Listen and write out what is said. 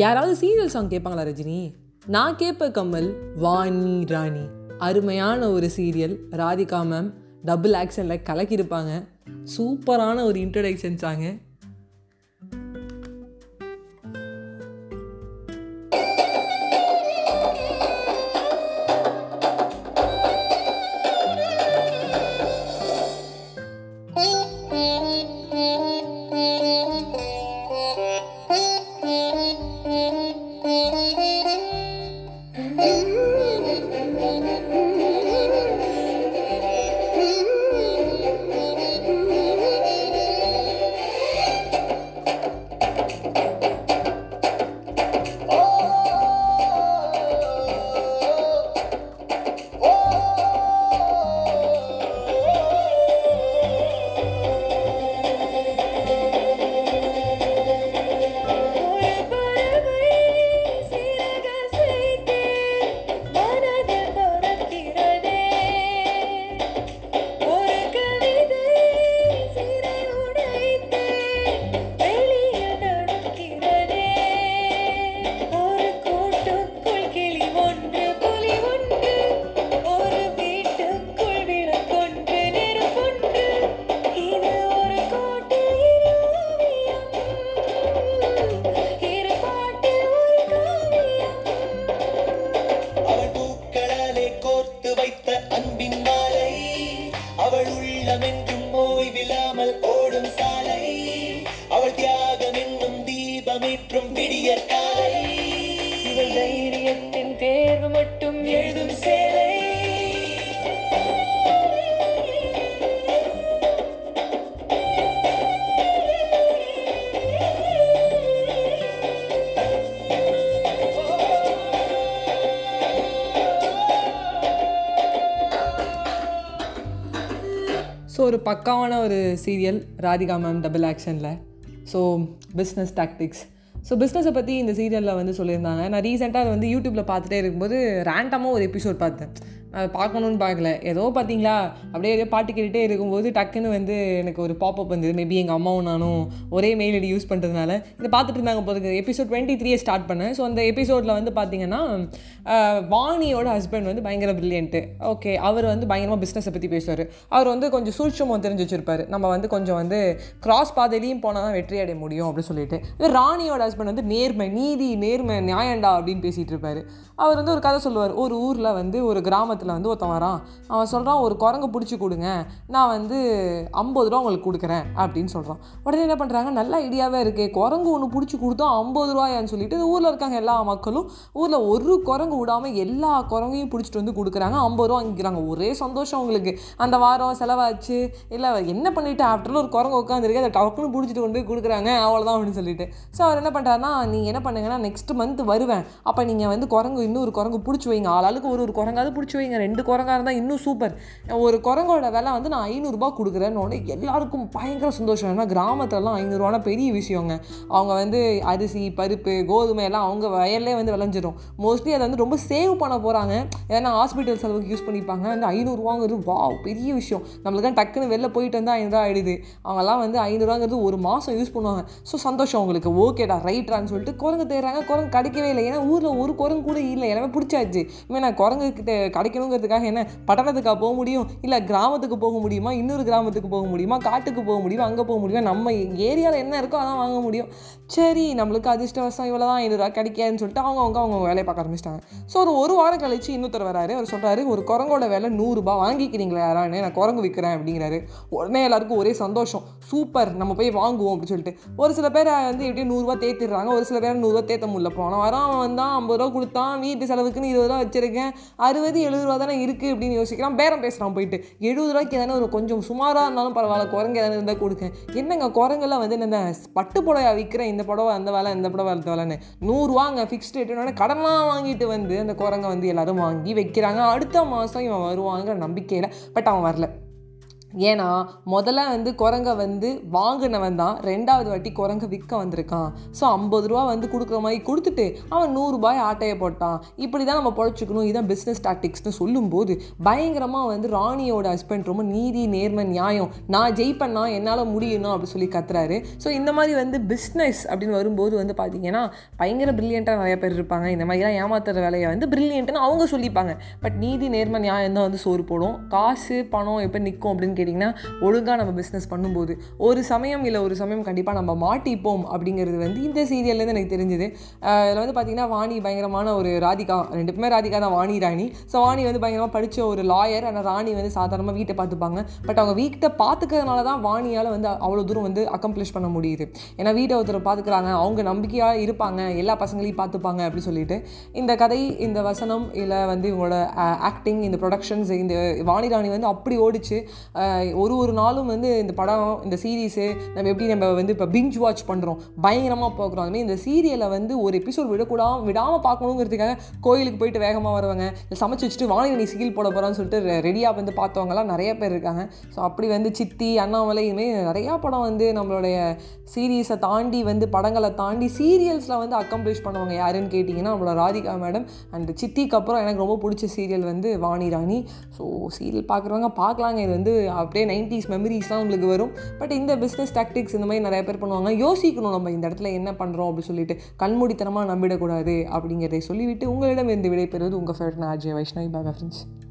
யாராவது serial song கேட்பாங்களா ரஜினி? நான் கேட்பேன் கமல். வாணி ராணி அருமையான ஒரு சீரியல். ராதிகா மேம் டபுள் ஆக்ஷனில் கலக்கியிருப்பாங்க. சூப்பரான ஒரு இன்ட்ரடக்ஷன் சாங்கு. ஸோ ஒரு பக்காவான ஒரு சீரியல் ராதிகா மேம் டபுள் ஆக்ஷனில். So business tactics. ஸோ பிஸ்னஸை பற்றி இந்த சீரியலில் வந்து சொல்லியிருந்தாங்க. நான் ரீசெண்டாக அதை வந்து யூடியூப்பில் பார்த்துட்டே இருக்கும்போது ரேண்டமாக ஒரு எபிசோட் பார்த்தேன். பார்க்கணுன்னு பார்க்கல, ஏதோ பார்த்தீங்களா அப்படியே பாட்டு கேட்டுகிட்டே இருக்கும்போது டக்குன்னு வந்து எனக்கு ஒரு பாப்அப் வந்தது. மேபி எங்கள் அம்மாவும் நானும் ஒரே மெயில் ஐடி யூஸ் பண்ணுறதுனால இதை பார்த்துட்டு இருந்தாங்க போதுக்கு. எபிசோட் 23 ஸ்டார்ட் பண்ணேன். ஸோ அந்த எபிசோடில் வந்து பார்த்தீங்கன்னா வாணியோட ஹஸ்பண்ட் வந்து பயங்கர பிரில்லியன்ட்டு. ஓகே, அவர் வந்து பயங்கரமாக பிஸ்னஸை பற்றி பேசுவார். அவர் வந்து கொஞ்சம் சூட்சமும் தெரிஞ்சு வச்சுருப்பார். நம்ம வந்து கொஞ்சம் வந்து கிராஸ் பாதையிலையும் போனால் தான் வெற்றி அடைய முடியும் அப்படின்னு சொல்லிட்டு. ராணியோட ஹஸ்பண்ட் வந்து நேர்மை, நீதி, நேர்மை, நியாயண்டா அப்படின்னு பேசிகிட்டு இருப்பார். அவர் வந்து ஒரு கதை சொல்லுவார். ஒரு ஊரில் வந்து ஒரு கிராமத்தில் வந்து ஒருத்தன் வரான். அவன் சொல்கிறான், ஒரு குரங்கு பிடிச்சி கொடுங்க, நான் வந்து 50 ரூபா உங்களுக்கு கொடுக்குறேன் அப்படின்னு சொல்கிறான். உடனே என்ன பண்ணுறாங்க, நல்ல ஐடியாவே இருக்குது, குரங்கு ஒன்று பிடிச்சி கொடுத்தா 50 ரூபாயான்னு சொல்லிட்டு ஊரில் இருக்காங்க எல்லா மக்களும் ஊரில் ஒரு குரங்கு விடாமல் எல்லா குரங்கையும் பிடிச்சிட்டு வந்து கொடுக்குறாங்க. 50 ரூபா வாங்கிக்கிறாங்க. ஒரே சந்தோஷம் அவங்களுக்கு. அந்த வாரம் செலவாச்சு. இல்லை என்ன பண்ணிவிட்டு ஆஃப்டரில் ஒரு குரங்கு உட்காந்துருக்கு, அதை டக்குன்னு பிடிச்சிட்டு கொண்டு கொடுக்குறாங்க, அவ்வளோதான் அப்படின்னு சொல்லிட்டு. ஸோ அவர் என்ன பண்ணுறாருன்னா, நீங்கள் என்ன பண்ணுங்கன்னா நெக்ஸ்ட் மந்த் வருவேன், அப்போ நீங்கள் வந்து குரங்கு இன்னொரு குரங்கு பிடிச்சி வைங்க, ஆளாளுக்கு ஒரு குரங்காவது பிடிச்சி வைங்க, 2 குரங்காக இருந்தால் இன்னும் சூப்பர். ஒரு குரங்கோட விலை வந்து நான் 500 ரூபா கொடுக்குறேன்னு எல்லாருக்கும் பயங்கர சந்தோஷம். ஏன்னா கிராமத்துலலாம் 500 ரூபானா பெரிய விஷயங்க. அவங்க வந்து அரிசி, பருப்பு, கோதுமை எல்லாம் அவங்க வயல்லே வந்து விளைஞ்சிடும். மோஸ்ட்லி அதை வந்து ரொம்ப சேவ் பண்ண போகிறாங்க. ஏன்னா ஹாஸ்பிட்டல் செலவுக்கு யூஸ் பண்ணிப்பாங்க. அந்த 500 ரூபாங்கிறது பெரிய விஷயம். நம்மளுக்கு டக்குன்னு வெளில போயிட்டு வந்து 500 ரூபா ஆகிடுது. அவங்கெல்லாம் வந்து 500 ரூபாங்கிறது ஒரு மாதம் யூஸ் பண்ணுவாங்க. ஸோ சந்தோஷம் அவங்களுக்கு. ஓகேடா ரைட்ரான்னு சொல்லிட்டு குரங்கு தேடுறாங்க. குரங்கு கிடைக்கவே இல்லை. ஏன்னா ஊரில் ஒரு குரங்கு கூட இல்லை, எல்லாமே பிடிச்சாச்சு. இவன் நான் குரங்கு கிடைக்கணுங்கிறதுக்காக என்ன பட்டணத்துக்காக போக முடியும், இல்லை கிராமத்துக்கு போக முடியுமா, இன்னொரு கிராமத்துக்கு போக முடியுமா, காட்டுக்கு போக முடியுமா, அங்கே போக முடியுமா, நம்ம ஏரியாவில் என்ன இருக்கோ அதான் வாங்க முடியும். சரி, நம்மளுக்கு அதிர்ஷ்டவசம் இவ்வளோ தான், 500 ரூபா கிடைக்காதுன்னு சொல்லிட்டு அவங்க வேலையை பார்க்க ஆரம்பிச்சிட்டாங்க. ஸோ ஒரு வாரம் கழிச்சு இன்னொருத்தர் வராரு. அவர் சொல்கிறாரு, ஒரு குரங்கோட விலை 100 ரூபா, வாங்கிக்கிறீங்களா யாரான்னு, நான் குரங்கு விற்கிறேன் அப்படிங்கிறாரு. உடனே எல்லாருக்கும் ஒரே சந்தோஷம். சூப்பர், நம்ம போய் வாங்குவோம் அப்படின்னு சொல்லிட்டு. ஒரு சில பேர் வந்து எப்படியும் 100 ரூபா தேத்திடுறாங்க. ஒரு சில பேர் 100 ரூபா தேத்த முடியல. போனால் வரான் வந்தான், 50 ரூபா கொடுத்தான், வீட்டு செலவுக்குன்னு 20 ரூபா வச்சிருக்கேன், 60-70 ரூபா தானே இருக்குது அப்படின்னு யோசிக்கிறான். பேரம் பேசுகிறான் போயிட்டு. 70 ரூபாய்க்கு எதனா ஒரு கொஞ்சம் சுமாராக இருந்தாலும் பரவாயில்ல, குரங்கு எதனா இருந்தால் கொடுங்க. என்னங்க குரங்கெல்லாம் வந்து இந்த பட்டு புடவை விற்கிறேன், இந்த புடவை அந்த வேலை, இந்த புடவை அந்த வேலைன்னு 100 ரூபாங்க ஃபிக்ஸ்ட் ரேட்டுன்னு கடன்லாம் வாங்கிட்டு வந்து அந்த குரங்கை வந்து எல்லோரும் வாங்கி வைக்கிறாங்க. அடுத்த மாதம் இவன் வருவாங்கிற நம்பிக்கையில். பட் அவன் வரல. ஏன்னா முதல்ல வந்து குரங்கை வந்து வாங்கினவன் தான் 2வது வாட்டி குரங்கை விற்க வந்திருக்கான். ஸோ 50 ரூபா வந்து கொடுக்குற மாதிரி கொடுத்துட்டு அவன் 100 ரூபாய் ஆட்டையை போட்டான். இப்படி தான் நம்ம பொழைச்சிக்கணும், இதான் பிஸ்னஸ் டாக்டிக்ஸ்னு சொல்லும்போது பயங்கரமாக வந்து ராணியோட ஹஸ்பண்ட் ரொம்ப நீதி நேர்மை நியாயம், நான் ஜெயிப்பேன்னா என்னால் முடியணும் அப்படி சொல்லி கத்துறாரு. ஸோ இந்த மாதிரி வந்து பிஸ்னஸ் அப்படின்னு வரும்போது வந்து பார்த்தீங்கன்னா பயங்கர ப்ரில்லியண்ட்டாக நிறைய பேர் இருப்பாங்க. இந்த மாதிரிலாம் ஏமாத்துற வேலையை வந்து ப்ரில்லியண்ட்டுன்னு அவங்க சொல்லிப்பாங்க. பட் நீதி நேர்மை நியாயம் தான் வந்து சோறு போடும். காசு பணம் எப்போ நிற்கும் அப்படின்னு கேட்டிங்கன்னா ஒழுங்காக நம்ம பிஸ்னஸ் பண்ணும்போது ஒரு சமயம் கண்டிப்பாக நம்ம மாட்டிப்போம் அப்படிங்கிறது வந்து இந்த சீரியல்லேருந்து எனக்கு தெரிஞ்சுது. இதில் வந்து பார்த்திங்கன்னா வாணி பயங்கரமான ஒரு ராதிகா, 2 பேருமே ராதிகா தான், வாணி ராணி. ஸோ வாணி வந்து பயங்கரமாக படித்த ஒரு லாயர். ஆனால் ராணி வந்து சாதாரணமாக வீட்டை பார்த்துப்பாங்க. பட் அவங்க வீட்டை பார்த்துக்கிறதுனால தான் வாணியால் வந்து அவ்வளோ தூரம் வந்து அக்கம்ப்ளிஷ் பண்ண முடியுது. ஏன்னா வீட்டை ஒருத்தர் பார்த்துக்கிறாங்க, அவங்க நம்பிக்கையாக இருப்பாங்க, எல்லா பசங்களையும் பார்த்துப்பாங்க அப்படின்னு சொல்லிட்டு இந்த கதை, இந்த வசனம், இல்லை வந்து இவங்களோட ஆக்டிங், இந்த ப்ரொடக்ஷன்ஸ், இந்த வாணி ராணி வந்து அப்படி ஓடிச்சு. ஒரு நாளும் வந்து இந்த படம், இந்த சீரீஸு நம்ம வந்து இப்போ பிஞ்ச் வாட்ச் பண்ணுறோம், பயங்கரமாக பார்க்குறோம். அதுமாதிரி இந்த சீரியலை வந்து ஒரு எபிசோட் விடாமல் பார்க்கணுங்கிறதுக்காக கோயிலுக்கு போயிட்டு வேகமாக வருவாங்க, இல்லை சமைச்சு வச்சுட்டு வாணி சிகில் போட போகிறான்னு சொல்லிட்டு ரெடியாக வந்து பார்த்தவங்கலாம் நிறைய பேர் இருக்காங்க. ஸோ அப்படி வந்து சித்தி, அண்ணாமலை, இதுமாரி நிறையா படம் வந்து நம்மளுடைய சீரீஸை தாண்டி வந்து படங்களை தாண்டி சீரியல்ஸில் வந்து அக்கம்ப்ளிஷ் பண்ணுவாங்க. யாருன்னு கேட்டிங்கன்னா நம்மளோட ராதிகா மேடம். அண்ட் சித்திக்கு அப்புறம் எனக்கு ரொம்ப பிடிச்ச சீரியல் வந்து வாணி ராணி. ஸோ சீரியல் பார்க்குறவங்க பார்க்கலாங்க, இது வந்து அப்படியே 90s மெமரிஸ்லாம் உங்களுக்கு வரும். பட் இந்த பிஸ்னஸ் டாக்டிக்ஸ் இந்த மாதிரி நிறைய பேர் பண்ணுவாங்க. யோசிக்கணும் நம்ம இந்த இடத்துல என்ன பண்ணுறோம் அப்படின்னு சொல்லிட்டு, கண்மூடித்தனமாக நம்பிடக்கூடாது அப்படிங்கிறதை சொல்லிவிட்டு உங்களிடம் இருந்து விடைபெறுவது உங்கள் favourite RJ Vaishnavi. Bye friends.